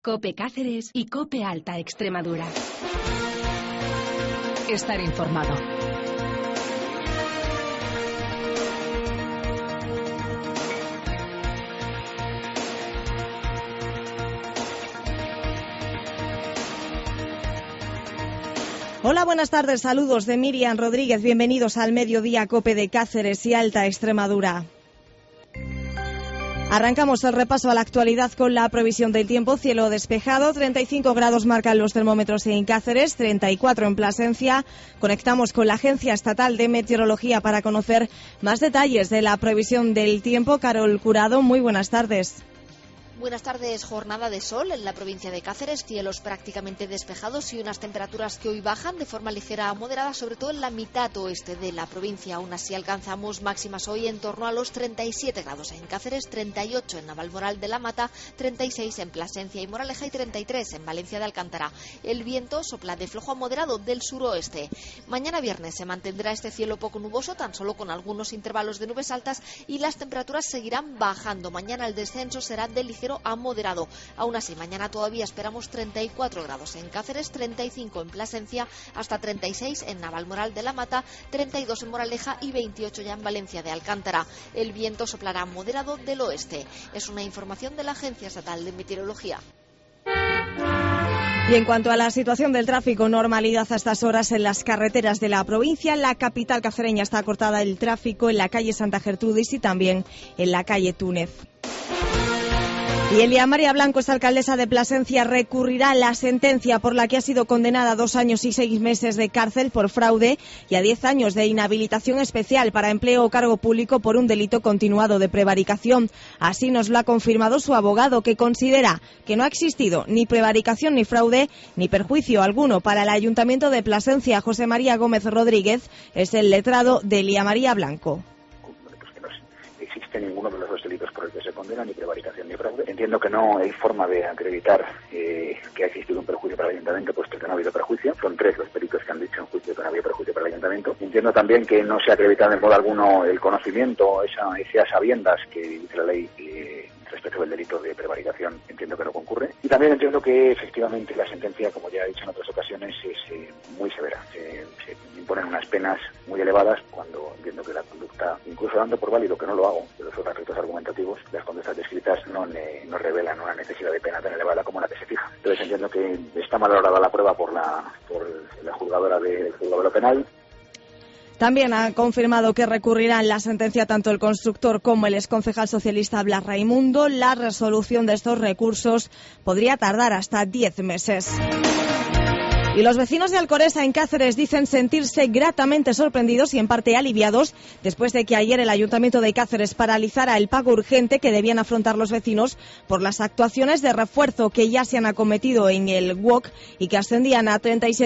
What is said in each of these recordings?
COPE Cáceres y COPE Alta Extremadura. Estar informado. Hola, buenas tardes, saludos de Miriam Rodríguez, bienvenidos al Mediodía COPE de Cáceres y Alta Extremadura. Arrancamos el repaso a la actualidad con la previsión del tiempo. Cielo despejado, 35 grados marcan los termómetros en Cáceres, 34 en Plasencia. Conectamos con la Agencia Estatal de Meteorología para conocer más detalles de la previsión del tiempo. Carol Curado, muy buenas tardes. Buenas tardes, jornada de sol en la provincia de Cáceres, cielos prácticamente despejados y unas temperaturas que hoy bajan de forma ligera a moderada, sobre todo en la mitad oeste de la provincia. Aún así alcanzamos máximas hoy en torno a los 37 grados en Cáceres, 38 en Navalmoral de la Mata, 36 en Plasencia y Moraleja y 33 en Valencia de Alcántara. El viento sopla de flojo a moderado del suroeste. Mañana viernes se mantendrá este cielo poco nuboso, tan solo con algunos intervalos de nubes altas, y las temperaturas seguirán bajando. Mañana el descenso será de ligero a moderado. Aún así, mañana todavía esperamos 34 grados en Cáceres, 35 en Plasencia, hasta 36 en Navalmoral de la Mata, 32 en Moraleja y 28 ya en Valencia de Alcántara. El viento soplará moderado del oeste. Es una información de la Agencia Estatal de Meteorología. Y en cuanto a la situación del tráfico, normalidad a estas horas en las carreteras de la provincia. En la capital cacereña está cortada el tráfico en la calle Santa Gertrudis y también en la calle Túnez. Y Elia María Blanco, esta alcaldesa de Plasencia, recurrirá a la sentencia por la que ha sido condenada a 2 años y 6 meses de cárcel por fraude y a 10 años de inhabilitación especial para empleo o cargo público por un delito continuado de prevaricación. Así nos lo ha confirmado su abogado, que considera que no ha existido ni prevaricación ni fraude ni perjuicio alguno para el Ayuntamiento de Plasencia. José María Gómez Rodríguez es el letrado de Elia María Blanco. Ninguno de los dos delitos por el que se condena, ni prevaricación ni fraude. Entiendo que no hay forma de acreditar que ha existido un perjuicio para el ayuntamiento, puesto que no ha habido perjuicio. Son 3 los peritos que han dicho en juicio que no había perjuicio para el ayuntamiento. Entiendo también que no se ha acreditado en modo alguno el conocimiento, esas sabiendas que dice la ley respecto del delito de prevaricación. Entiendo que no concurre. Y también entiendo que efectivamente la sentencia, como ya he dicho en otras ocasiones, es muy severa. Se imponen unas penas muy elevadas cuando entiendo que la conducta, incluso dando por válido que no lo hago, de los otros ritos argumentativos, las conductas descritas no revelan una necesidad de pena tan elevada como la que se fija. Entonces entiendo que está mal valorada la prueba por la juzgadora del juzgado penal. También ha confirmado que recurrirán la sentencia tanto el constructor como el exconcejal socialista Blas Raimundo. La resolución de estos recursos podría tardar hasta 10 meses. Y los vecinos de Alcoresa, en Cáceres, dicen sentirse gratamente sorprendidos y en parte aliviados después de que ayer el Ayuntamiento de Cáceres paralizara el pago urgente que debían afrontar los vecinos por las actuaciones de refuerzo que ya se han acometido en el WOC y que ascendían a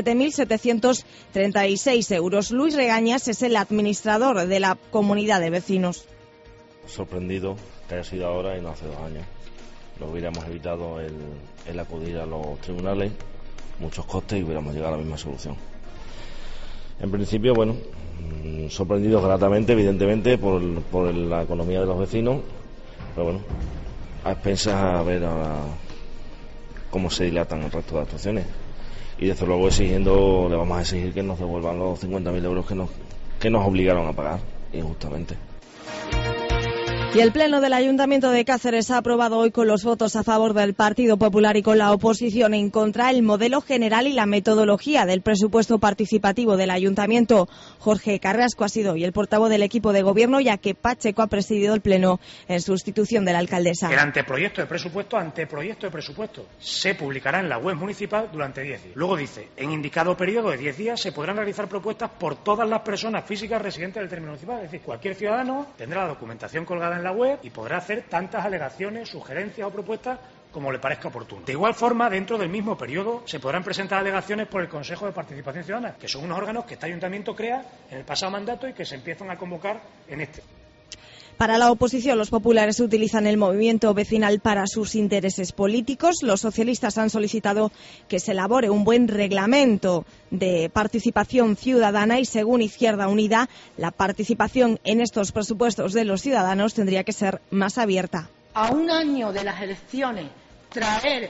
37.736 euros. Luis Regañas es el administrador de la comunidad de vecinos. Sorprendido que haya sido ahora y no hace 2 años. Lo hubiéramos evitado el acudir a los tribunales, muchos costes, y hubiéramos llegado a la misma solución. En principio, bueno, sorprendidos gratamente, evidentemente, por la economía de los vecinos, pero bueno, a expensas a ver cómo se dilatan el resto de actuaciones. Y desde luego le vamos a exigir que nos devuelvan los 50.000 euros que nos obligaron a pagar injustamente. Y el Pleno del Ayuntamiento de Cáceres ha aprobado hoy, con los votos a favor del Partido Popular y con la oposición en contra, el modelo general y la metodología del presupuesto participativo del Ayuntamiento. Jorge Carrasco ha sido hoy el portavoz del equipo de gobierno, ya que Pacheco ha presidido el Pleno en sustitución de la alcaldesa. El anteproyecto de presupuesto se publicará en la web municipal durante 10 días. Luego dice, en indicado periodo de 10 días se podrán realizar propuestas por todas las personas físicas residentes del término municipal. Es decir, cualquier ciudadano tendrá la documentación colgada en la web y podrá hacer tantas alegaciones, sugerencias o propuestas como le parezca oportuno. De igual forma, dentro del mismo periodo se podrán presentar alegaciones por el Consejo de Participación Ciudadana, que son unos órganos que este ayuntamiento crea en el pasado mandato y que se empiezan a convocar en este. Para la oposición, los populares utilizan el movimiento vecinal para sus intereses políticos. Los socialistas han solicitado que se elabore un buen reglamento de participación ciudadana y, según Izquierda Unida, la participación en estos presupuestos de los ciudadanos tendría que ser más abierta. A un año de las elecciones, traer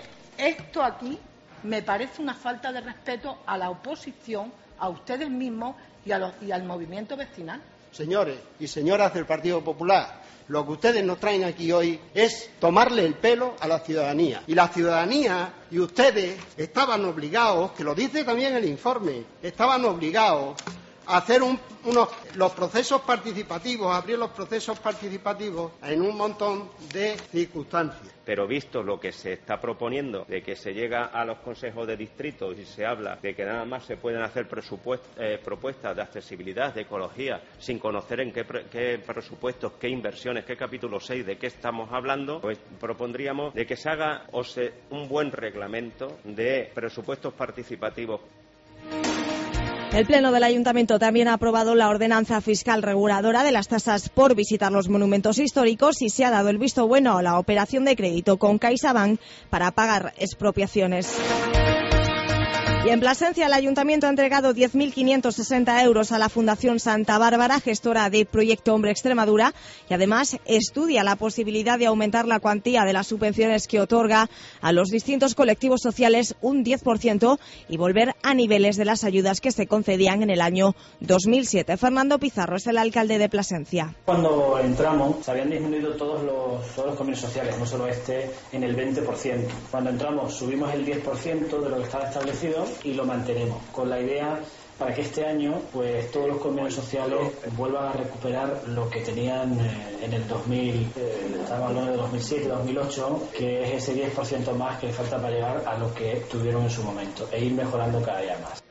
Esto aquí me parece una falta de respeto a la oposición, a ustedes mismos y al movimiento vecinal. Señores y señoras del Partido Popular, lo que ustedes nos traen aquí hoy es tomarle el pelo a la ciudadanía. Y la ciudadanía y ustedes estaban obligados, que lo dice también el informe, estaban obligados a hacer los procesos participativos, abrir los procesos participativos en un montón de circunstancias. Pero visto lo que se está proponiendo, de que se llega a los consejos de distrito y se habla de que nada más se pueden hacer propuestas de accesibilidad, de ecología, sin conocer en qué presupuestos, qué inversiones, qué capítulo 6, de qué estamos hablando, pues propondríamos de que se haga un buen reglamento de presupuestos participativos. El Pleno del Ayuntamiento también ha aprobado la ordenanza fiscal reguladora de las tasas por visitar los monumentos históricos y se ha dado el visto bueno a la operación de crédito con CaixaBank para pagar expropiaciones. Y en Plasencia el Ayuntamiento ha entregado 10.560 euros a la Fundación Santa Bárbara, gestora de Proyecto Hombre Extremadura, y además estudia la posibilidad de aumentar la cuantía de las subvenciones que otorga a los distintos colectivos sociales un 10% y volver a niveles de las ayudas que se concedían en el año 2007. Fernando Pizarro es el alcalde de Plasencia. Cuando entramos se habían disminuido todos los convenios sociales, no solo este, en el 20%. Cuando entramos subimos el 10% de lo que estaba establecido y lo mantenemos, con la idea para que este año pues todos los convenios sociales vuelvan a recuperar lo que tenían en el 2000, estamos hablando de 2007, 2008, que es ese 10% más que le falta para llegar a lo que tuvieron en su momento e ir mejorando cada día más.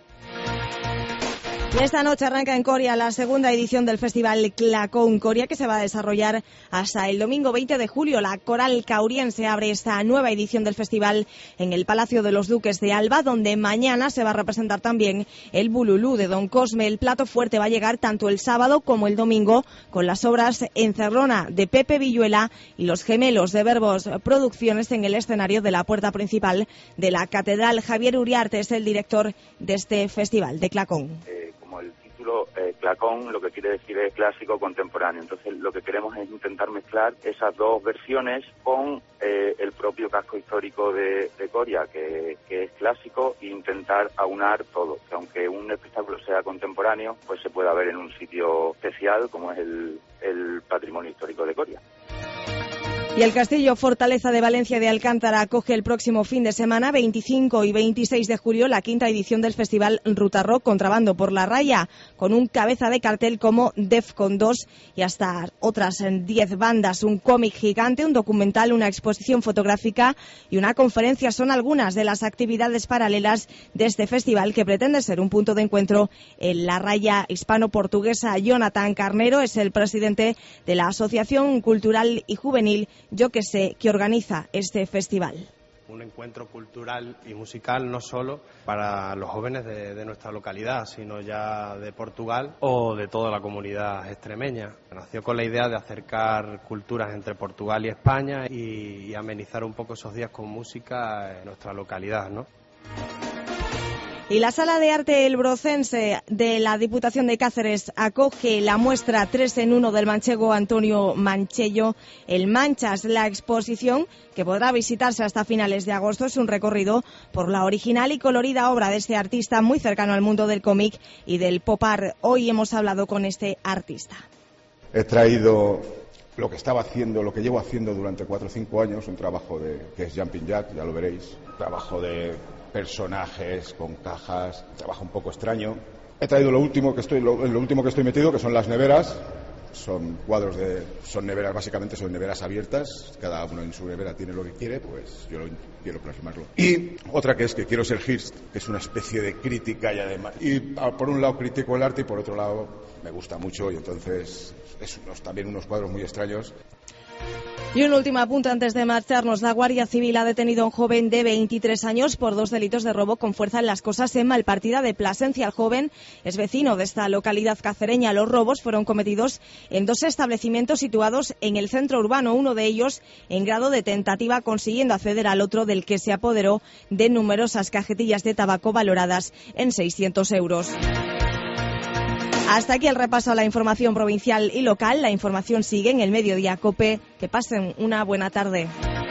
Y esta noche arranca en Coria la segunda edición del Festival Clacón Coria, que se va a desarrollar hasta el domingo 20 de julio. La Coral Cauriense abre esta nueva edición del festival en el Palacio de los Duques de Alba, donde mañana se va a representar también el Bululú de Don Cosme. El plato fuerte va a llegar tanto el sábado como el domingo con las obras Encerrona de Pepe Villuela y Los Gemelos de Verbos Producciones en el escenario de la puerta principal de la Catedral. Javier Uriarte es el director de este festival de Clacón. Clacón lo que quiere decir es clásico contemporáneo, entonces lo que queremos es intentar mezclar esas dos versiones con el propio casco histórico de Coria, que es clásico, e intentar aunar todo, que aunque un espectáculo sea contemporáneo, pues se pueda ver en un sitio especial como es el patrimonio histórico de Coria. Y el Castillo Fortaleza de Valencia de Alcántara acoge el próximo fin de semana, 25 y 26 de julio, la quinta edición del Festival Ruta Rock Contrabando por la Raya, con un cabeza de cartel como Defcon 2 y hasta otras 10 bandas, un cómic gigante, un documental, una exposición fotográfica y una conferencia. Son algunas de las actividades paralelas de este festival, que pretende ser un punto de encuentro en la Raya hispano-portuguesa. Jonathan Carnero es el presidente de la Asociación Cultural y Juvenil Yo que sé, que organiza este festival. Un encuentro cultural y musical no solo para los jóvenes de nuestra localidad, sino ya de Portugal o de toda la comunidad extremeña. Nació con la idea de acercar culturas entre Portugal y España y amenizar un poco esos días con música en nuestra localidad, ¿no? Y la Sala de Arte El Brocense de la Diputación de Cáceres acoge la muestra 3 en 1 del manchego Antonio Manchello, El Manchas. La exposición, que podrá visitarse hasta finales de agosto, es un recorrido por la original y colorida obra de este artista muy cercano al mundo del cómic y del pop art. Hoy hemos hablado con este artista. He traído lo que estaba haciendo, lo que llevo haciendo durante 4 o 5 años, un trabajo que es Jumping Jack, ya lo veréis, un trabajo de personajes con cajas, un trabajo un poco extraño. He traído lo último que estoy metido, que son las neveras. Son cuadros son neveras, básicamente son neveras abiertas, cada uno en su nevera tiene lo que quiere, pues yo quiero plasmarlo. Y otra que quiero ser Hirst, que es una especie de crítica y además, y por un lado critico el arte y por otro lado me gusta mucho, y entonces es también unos cuadros muy extraños. Y un último apunte antes de marcharnos. La Guardia Civil ha detenido a un joven de 23 años por 2 delitos de robo con fuerza en Las Cosas, en Malpartida de Plasencia. El joven es vecino de esta localidad cacereña. Los robos fueron cometidos en 2 establecimientos situados en el centro urbano, uno de ellos en grado de tentativa, consiguiendo acceder al otro, del que se apoderó de numerosas cajetillas de tabaco valoradas en 600 euros. Hasta aquí el repaso a la información provincial y local. La información sigue en el Mediodía COPE. Que pasen una buena tarde.